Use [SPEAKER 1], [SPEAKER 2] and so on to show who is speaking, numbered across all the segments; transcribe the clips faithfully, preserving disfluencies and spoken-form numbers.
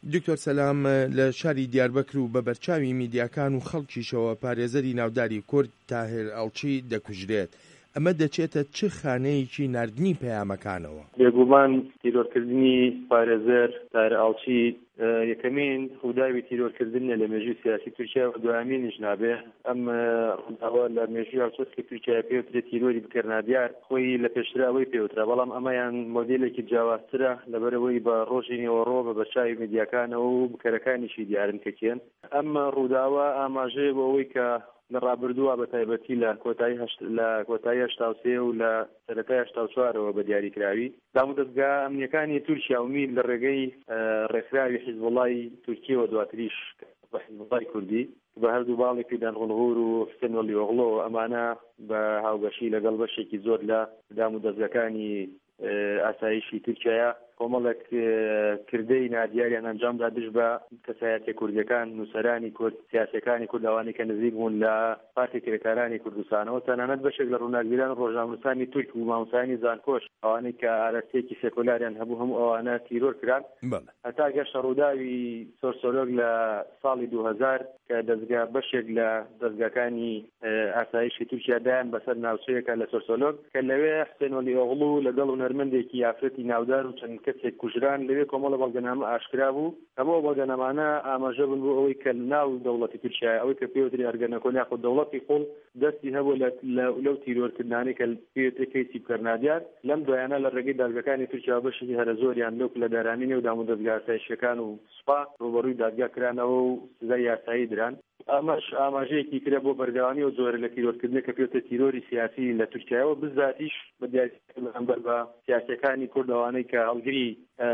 [SPEAKER 1] دکتۆر سەلام، لە شاری دیاربەکر و بە بەرچاوی میدیاکان و خەڵکیشەوە پارێزەری ناوداری کورد تاهێر ئەڵچی دەکوژرێت. ئەمە دەچێتە چ خانەیەکی نردنی پەیامەکانەوە؟
[SPEAKER 2] بێگومان تیرۆرکردنی پارێزەر تاهێر ئەڵچی یەکەمین ڕووداوی تیرۆرکردنە لە مێژووی سیاسی تورکیا و دوامینیش نابێ. ئەم ڕووداوە لە مێژووی هەڵسوسکی تورکیا پێوترێت تیرۆری بکردنادیار خۆی لە پێشتراوەی پێوترا، بەڵام ئەمەیان مۆدێلێکی جیاوازترە لەبەرەوەی بە ڕۆژی نێوەڕۆ بە بەرچاوی میدیاکانەوە و بکەرەکانیشی دیارن کەکێن. ئەمە ڕووداوە ئاماژەیە بۆ ئەوەی کە لە ڕابردووە بە تایبەتی لە کۆتایی لە کۆتایی هەشتا و سێ و لە سەرەتای هەشتا و چوارەوە بەدیاریکراوی دام و دەستگا ئەمنیەکانی تورکیا و میر لە ڕێگەی ڕێکخراوی حیزبوڵای تورکیەوە دواتریش بە حیزبوڵای کوردی بە هەردوو باڵێکی دانغڵغور و حسێن وەلیۆغڵۆ ئەمانە بە هاوبەشی لەگەڵ بەشێکی زۆر لە دام و دەستگاکانی ئاسایشی تورکیایە کۆمەڵێک کردەی نادیاریان ئەنجامدا دژ بە کەسایەتی کوردەکان، نووسەرانی کورد، سیاسەکانی کورد، ئەوانەی کە نزیک بوون لە پارتی کرێکارانی کوردستانەوە، تەنانەت بەشێک لە ڕووناکبیران ڕۆژنامەنووسانی تورک و مامۆستایانی زانکۆش، ئەوانەی کە ئارەستەیەکی سێکۆلاریان هەبوو هەموو ئەوانە تیرۆر کران هەتا گەشتە ڕووداوی سۆرسۆلۆگ لە ساڵی دوو هەزار کە دەستگا بەشێک لە دەستگاکانی ئاسایشی تورکیا دایان بەسەر ناوچەیەکە لە سۆرسۆلۆگ کە لەوێ حسێن وەلیۆغڵو لەگەڵ هونەرمەندێکی یافرەتی ناودار و چەند کەسێک کوژران لەوێ کۆمەڵە بەڵگەنامە ئاشکرا بوو. هەموو بەڵگەنامانە ئاماژە بوون بۆ ئەوەی کە ناو دەوڵەتی تورکیا ئەوەی کە پێوتری ئەرگەنەکۆن یاخود دەوڵەتی خۆڵ دەستی هەبوو لەو تیرۆرکردانەی کە پێوتری کەیسی بکەرنادیار لەم دوایانە لە ڕێگەی دادگاکانی تورکیا بەشی هەرە زۆریان لەو لە دارانی نێو دام و دەستگا ئاسایشیەکان و سوپا ڕوبەڕووی دادگا کرانەوە و سزای یاسایی دران. ئەمەش ئاماژەیەکی کرا بۆ بەردەوامی و زۆر لە تیرۆرکردنە کە پێوتە تیرۆری سیاسی لە تورکیاوە بزاتیش بەدیاربەر بە سیاسەکانی کوردەوانەی کە هەڵگری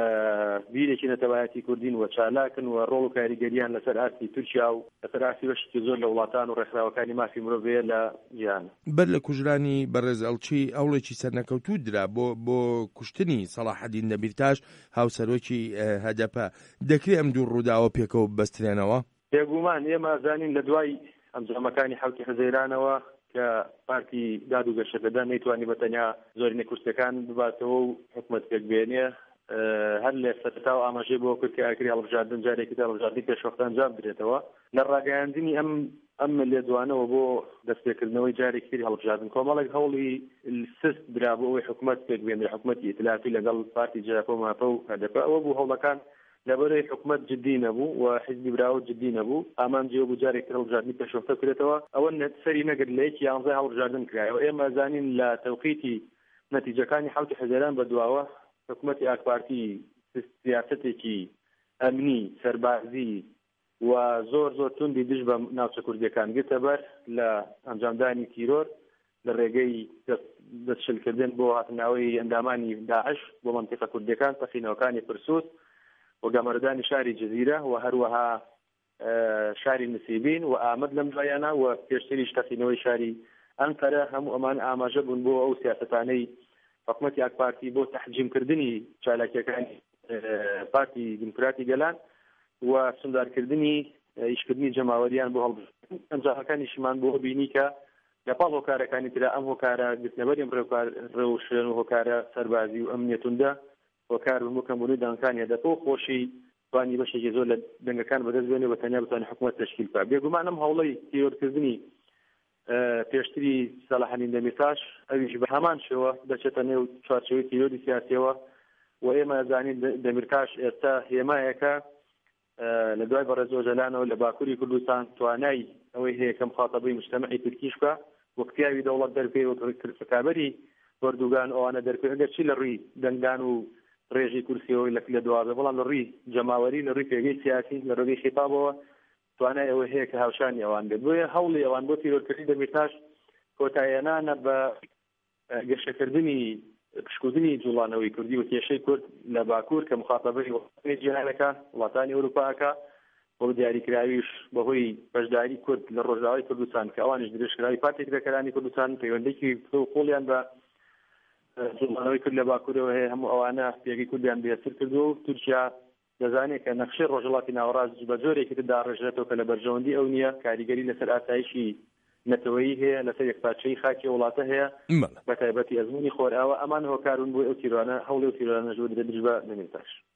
[SPEAKER 2] بیرێکی نەتەوایەتی کوردین و چالاکن و ڕۆڵ و کاریگەریان لەسەر ئاستی تورکیا و لەسەر ئاستی بەشی زۆر لە وڵاتان و ڕێکخراوەکانی مافی مرۆڤەیە لە جیهان.
[SPEAKER 1] بەر لە کوژرانی بەڕێز ئەڵچی ئەوڵێکی سەرنەکەوتوو درا بۆ بۆ کوشتنی سەلاحەدین دەمیرتاش هاوسەرۆکی هەدەپە. دەکرێت ئەم دوو ڕووداوە پێکەوە ببەسترێنەوە؟
[SPEAKER 2] بێگومان ئێمە زانین لە دوای ئەنجامەکانی حەوتی حەزەیرانەوە کە پارتی داد و گەشەکەدا نەیتوانی بەتەنیا زۆرینە کورسەکان بباتەوە و حکومەت پێک بێنێ، هەر لە سەرەتا و ئاماژەی بۆ کرد کە ئاگری هەڵبژاردن جارێکی هەڵبژاردنی پێشوەختە ئەنجام بدرێتەوە. لە ڕاگەیاندنی ئەم ئەم لێدوانەوە بۆ دەستپێکردنەوەی جارێکی هەڵبژاردن کۆمەڵێک هەوڵی سست درا بۆ ئەوەی حکومەت پێک بێنێ، حکومەتی ئیتلافی لەگەڵ پارتی جیاپۆ ماپە و هەدەپە. ئەوە بوو هەوڵەکان لەبەرەوەی حکومەت جددی نەبوو و حیزبی براوە جددی نەبوو، ئامانجیەوە بوو جارێک هەڵبژاردنی پێشوەختە کرێتەوە. ئەوە سەری نەگرت لە یەکی یانزە هەڵبژاردن کرایەوە. ئێمە زانین لە تەوقیتی نەتیجەکانی حەوتی حەزەیران بەدواوە حکومەتی ئاکپارتی سیاسەتێکی ئەمنی سەربازی و زۆر زۆر توندی دژ بە ناوچە کوردیەکان گرتە بەر لە ئەنجامدانی تیرۆر لە ڕێگەی دەستشلکردن بۆ هاتناوەی ئەندامانی داعش بۆ مەنتیقە کوردیەکان، تەخینەوەکانی پرسوود و گەمەردانی شاری جزیرە و هەروەها شاری نسیبین و ئامەد لەم دوایانە و پێشتریش تەخینەوەی شاری ئەنقەرە. هەموو ئەمان ئاماژە بوون بۆ ئەو سیاسەتانەی حکومەتی ئاکپارتی بۆ تەحجیمکردنی چالاکیەکانی پارتی دیموکراتی گەلان و سندارکردنی ئیشکردنی جەماوەریان بۆ هەڵبژاردن. ئەنجامەکانیشمان بۆ بینی کە لەپاڵ هۆکارەکانی ترا ئەم هۆکارە گرتنەبەری ڕێوشێن و هۆکارە سەربازی و ئەمنیەتوندا هۆکار بوو کەمبوونی دانکانی هەدەپە و خۆشی توانی بەشێکی زۆر لە دەنگەکان بەدەست بێنێ بە تەنیا بتوانێت حکومەت تەشکیل بکات. بێگومان ئەم هەوڵەی تیرۆرکردنی پێشتری سەلاحەدین دەمیرتاش ئەویش بە هەمان شێوە دەچێتە نێو چوارچێوەی تیرۆری سیاسیەوە و ئێمە زانین دەمیرتاش ئێستا هێمایەکە لە دوای بەڕێزۆژەلانەوە لە باکووری کوردستان توانای ئەوەی هەیە کە مخاتەبەی مجتەمەعی تورکیش بکە وەک پیاوی دەوڵەت دەرپێ و کابەری وەردوگان ئەوانە دەرپێ ئەگەر چی لە ڕووی دەنگدان و ڕێژی کورسیەوەی لە دوابێ، بەڵام لە ڕووی جەماوەری لە ڕووی پێگەی سیاسی لە ڕێگەی خیتابەوە توانای ئەوە هەیە کە هاوشانی ئەوان بێت. بۆیە هەوڵی ئەوان بۆ تیرۆرکردنی دەمیرتاش کۆتاییانانە بە گەشەکردنی پشکوردنی جوڵانەوەی کوردی و کێشەی کورد لە باکوور کە مخاتەبەی وڵاتانی جیهانەکە وڵاتانی ئەوروپاکە بۆ دیاریکراویش بەهۆی بەشداری کورد لە ڕۆژاوای کوردستان کە ئەوانش درێژکراوی پارتی کرێکارانی کوردستان پەیوەندێکی قوڵیان بە جوڵانەوەی کورد لە باکوورەوە هەیە. هەموو ئەوانە پێگەی کوردیان بێسر کردو و تورکیا دەزانێت کە نەخشەی ڕۆژهەڵاتی ناوەڕاست بە جۆرێکی تردا ڕێژێتەوە کە لە بەرژەوەندی ئەو نییە، کاریگەری لەسەر ئاسایشی نەتەوەیی هەیە، لەسەر یەکپارچەی خاکی وڵاتە هەیە بە تایبەتی ئەزموونی خۆرئاوە. ئەمان هۆکارون بۆ ئەو تیرانە هەوڵی و تیرانە ژوور دەدرێت بە دەمیرتاش.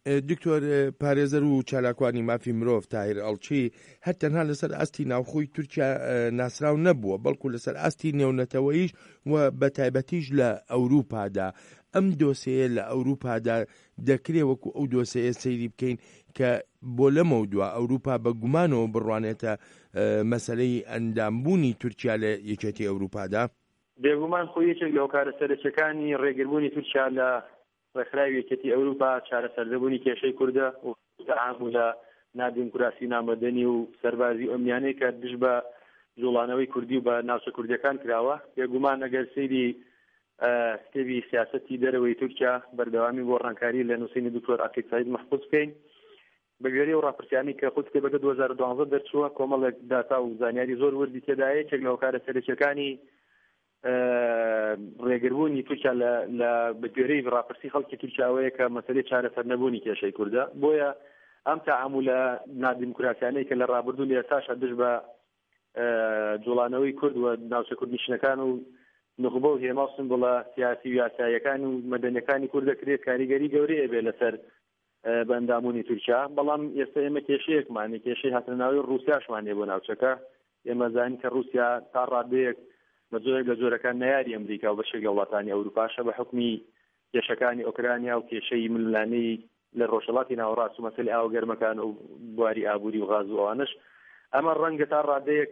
[SPEAKER 1] دکتۆر پارێزەر و چالاکوانی مافی مرۆڤ تاهیر ئەڵچی هەر تەنها لەسەر ئاستی ناوخۆی تورکیا ناسراو نەبووە، بەڵکو لەسەر ئاستی نێونەتەوەیش و بە تایبەتیش لە ئەوروپادا. ئەم دۆسەیە لە ئەوروپادا دەکرێ وەکو ئەو دۆسەیە سەیری بکەین کە بۆ لەمە دووە ئەوروپا بە گومانەوە بڕوانێتە مەسەلەی ئەندامبوونی تورکیا لە یەکێتی ئەوروپادا؟
[SPEAKER 2] بێگومان خۆی یەکێک لەو کارە سەرچەکانی ڕێگربوونی تورکیا لە ڕێکخراوی یەکێتی ئەوروپا چارەسەردەبوونی کێشەی کوردە و عام و لە نادیموکراسی نامەدەنی و سەربازی ئەمنیانەی کە دژ بە جوڵانەوەی کوردی و بە ناوچە کوردیەکان کراوە. بێگومان ئەگەر سەیری کتێبی سیاسەتی دەرەوەی تورکیا بەردەوامی بۆ ڕەنکاری لە نووسینی دکتۆر عەفیف سەعید مەحفوظ بکەین بەگوێرەی و ڕاپرسیانی کە خود کتێبەکە دوو هەزار و دوانزە دەرچووە کۆمەڵێک داتا و زانیاری زۆر وردی تێدایە. یەکێک لە هۆکارە سەرچەکانی ڕێگربوونی تورکیا لە بەگوێرەی ڕاپرسی خەڵکی تورکیاوەیە کە مەسەلەی چارەسەر نەبوونی کێشەی کوردە. بۆیە ئەم تەعامولە نادیموکراسیانەی کە لە ڕابردوو لە ئێستاشە دژ بە جوڵانەوەی کورد و ناوچە کوردنشینەکان و نخبە و هێما و سمبڵە سیاسی و یاساییەکانی و مەدەنیەکانی کورد دەکرێت کاریگەری گەورەیە بێ لەسەر بەنداموونی تورکیا. بەڵام ئێستا ئێمە کێشەیەکمانێ کێشەی هاتنەناوی ڕووسیاشمانێ بۆ ناوچەکە. ئێمە زانین کە رووسیا تا ڕادەیەک بە جۆرێک لە جۆرەکان نەیاری ئەمریکا و بەشێک لە وڵاتانی ئەوروپاشە بە حکمی کێشەکانی ئۆکرانیا و کێشەی ململانەی لە ڕۆژهەڵاتی ناوەڕاست و مەسەلەی ئاوگەرمەکان و بواری ئابووری و غاز و ئەوانش ئەمە ڕەنگە تا ڕادەیەک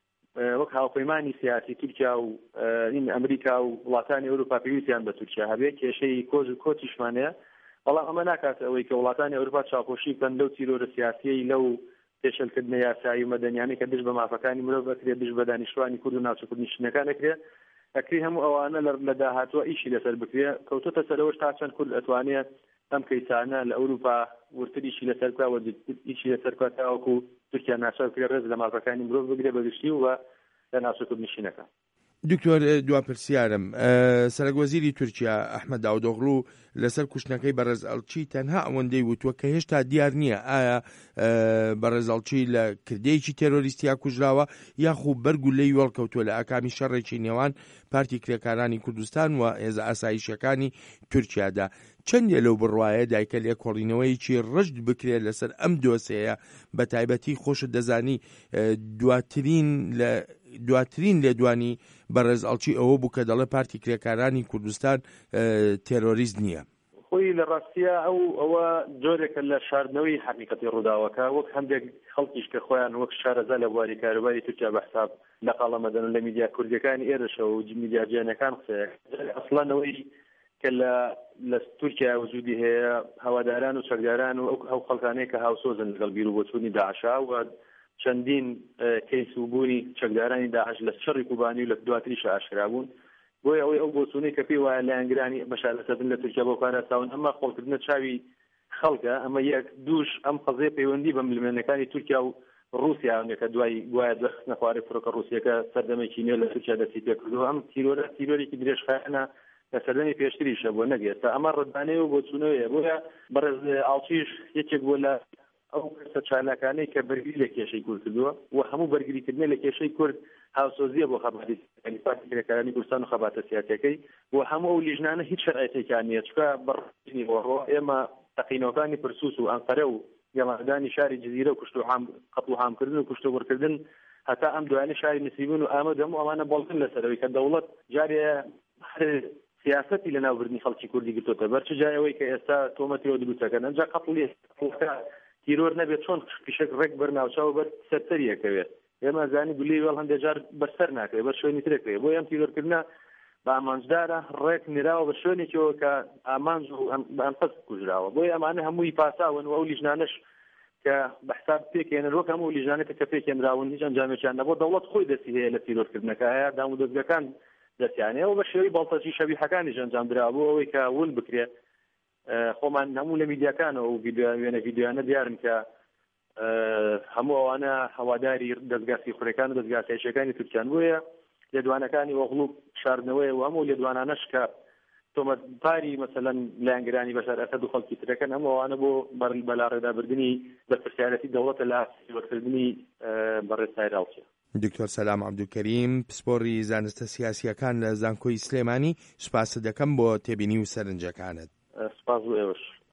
[SPEAKER 2] وەک هاوپەیمانی سیاسی تورکیا و این ئەمریکا و وڵاتانی ئەوروپا پێویستیان بە تورکیا هەبێت کێشەی کۆز و کۆچیشمانەیە. بەڵام ئەمە ناکات ئەوەی کە وڵاتانی ئەوروپا چاپۆشی بکەن لەو تیرۆرە سیاسیەی لەو پێشەلکردنە یاسایی و مەدەنیانەی کە دژ بە مافەکانی مرۆڤ بکرێت دژ بە دانیشتوانی کورد و ناوچە کوردنشینەکان دەکرێت ئەکری هەموو ئەوانە لە داهاتوە ئیشی لەسەر بکرێت کەوتۆتە سەرەوەش تا چەند کورد ئەتوانێت ئەم کەیسانە لە ئەوروپا ورتریشی لەسەر کراوە ئیشی لەسەر کات تاوەکو تورکیا ناچار بکرێت ڕێز لە مافەکانی مرۆڤ بگرێت بەگشتی و لە ناوچە کوردنشینەکان.
[SPEAKER 1] دکتۆر دوا پرسیارم سەرۆکوەزیری تورکیا ئەحمەد داودۆغڵو لەسەر کوشتنەکەی بەڕێز ئەڵچی تەنها ئەوەندەی وتووە کە هێشتا دیار نییە ئایا بەڕێز ئەڵچی لە کردەیەکی تێرۆریستیا کوژراوە یاخو بەرگ و لێی وەڵکەوتووە لە ئاکامی شەڕێکی نێوان پارتی کرێکارانی کوردستان و هێزە ئاسایشیەکانی تورکیادا. چەندێ لەو بڕواایە دایکە لێکۆڵینەوەیکی ڕشد بکرێت لەسەر ئەم دۆسەیە بە تایبەتی خۆشت دەزانی دواترین لە دواترین لێدوانی بەڕێز ئەڵچی ئەوە بوو کە دەڵێ پارتی کرێکارانی کوردستان تێرۆریست نییە.
[SPEAKER 2] خۆی لە ڕاستیە ئەو ئەوە جۆرێکە لە شاردنەوەی حقیقەتی ڕووداوەکە وەک هەندێک خەڵکیش کە خۆیان وەک شارەزا لە بواری کاروباری تورکیا بەحساب لە قاڵەمەدەن لە میدیا کوردیەکانی ئێرەشەوە و میدیا جیهانیەکان قسەیە ئەسڵانەوەی کە لە لە تورکیا وجودی هەیە هەواداران و چەکداران و ئەو خەڵکانەیە کە هاوسۆزن لەگەڵ بیر و بۆچوونی داعشا و چەندین کەیس و بوونی چەکدارانی داعش لە شەڕی کوبانی و لە دواتریشە ئاشکرا بوون. بۆیە ئەوەی ئەو بۆچوونەی کە پێی وایە لایەنگرانی بەشارەسەردن لە تورکیا بۆ پاراستاون ئەمە خۆڵکردنە چاوی خەڵکە ئەمە یەک دووش ئەم قەزەیە پەیوەندی بە ملمێنەکانی تورکیا و رووسیا کە دوای گوایە دەست نەخوارێ فڕۆکە رووسیەکە سەردەمێکی نوێ لە تورکیا دەستی پێ کردووە. ئەم تیرۆرە تیرۆرێکی درێژخایەنە لە سەردەمی پێشتریشە بۆ نەگەێستا ئەمە ڕدانەیە و بۆچوونەوەیە. بۆیە بەڕێز ئاڵچیش یەکێک بۆ لە ئەو کەسە چالاکانەی کە بەرگری لە کێشەی کورد کردووە و هەموو بەرگریکردنە لە کێشەی کورد هاوسۆزیە بۆ خەباتی پارتی کرێکارانی کوردستان و خەباتە سیاسیەکەی و هەموو ئەو لیژنانە هیچ شەرعەتێکیان نییە چکە بەڕێزی ڕۆ ئێمە تەقینەوەکانی پرسوس و ئەنقەرە و گەماندانی شاری جزیرە و کوشت و قەتڵ و هامکردن و کوشت و وەرکردن هەتا ئەم دوایانە شاری نسیبون و ئامەد هەموو ئەمانە بەڵگن لەسەرەوەی کە دەوڵەت جارێ سیاسەتی لە ناوبردنی خەڵکی کوردی گرتوتە بەر چ جایەوەی کە ئێستا تۆمەتیەوە دروستەکەن ئەنجا قەتڵی تیرۆر نەبێت چۆن پیشەک ڕێک بەرناوچاو بەر سەرسەریەکەوێت. ئێمە زانی گولی وەڵ هەندێک جار بەسەر ناکرێت بەر شوێنی ترەکرێت. بۆ ئەم تیرۆرکردنە بە ئامانجدارە ڕێک نراوە بە شوێنێکەوە کە ئامانج و ئەنفەس کوژراوە. بۆیە ئەمانە هەمووی پاساون و ئەو لیژنانەش کە بەحساب پێکێنن وەک هەموو لیژانێکە کە پێکێنراون هیچ ئەنجامێکیان نەبوو. دەوڵەت خۆی دەستی هەیە لە تیرۆرکردنەکە هەیە دام و دەستگەکان دەستیانەیە و بە شێوەی بەڵتەجی شەبیحەکانیش ئەنجامدرا بوو ئەوەی کە ون بکرێت. خۆمان هەموو لە میدیاکانەوە و وێنە ڤیدیۆیانە دیارن کە هەموو ئەوانە هەواداری دەستگاسی خوڕەکان و دەستگاسیەکانی تورکیان بووە لێدوانەکانی وەغڵوب شاردنەوەی و هەموو لێدوانانەش کە تۆمەتباری مەسەلەن لایەنگرانی بەشار ئەسەد و خەڵکی ترەکەن هەموو ئەوانە بۆ بەلا ڕێدابردنی بەرپرسیارەتی دەوڵەتە لە وەرکردنی بەڕێز سایر ئاڵچی.
[SPEAKER 1] دکتۆر سەلام عەبدولکەریم پسپۆڕی زانستە سیاسیەکان لە زانکۆی سلێمانی سوپاس دەکەم بۆ تێبینی و سەرنجەکانت.
[SPEAKER 2] سپاس بۆ ئێوەش.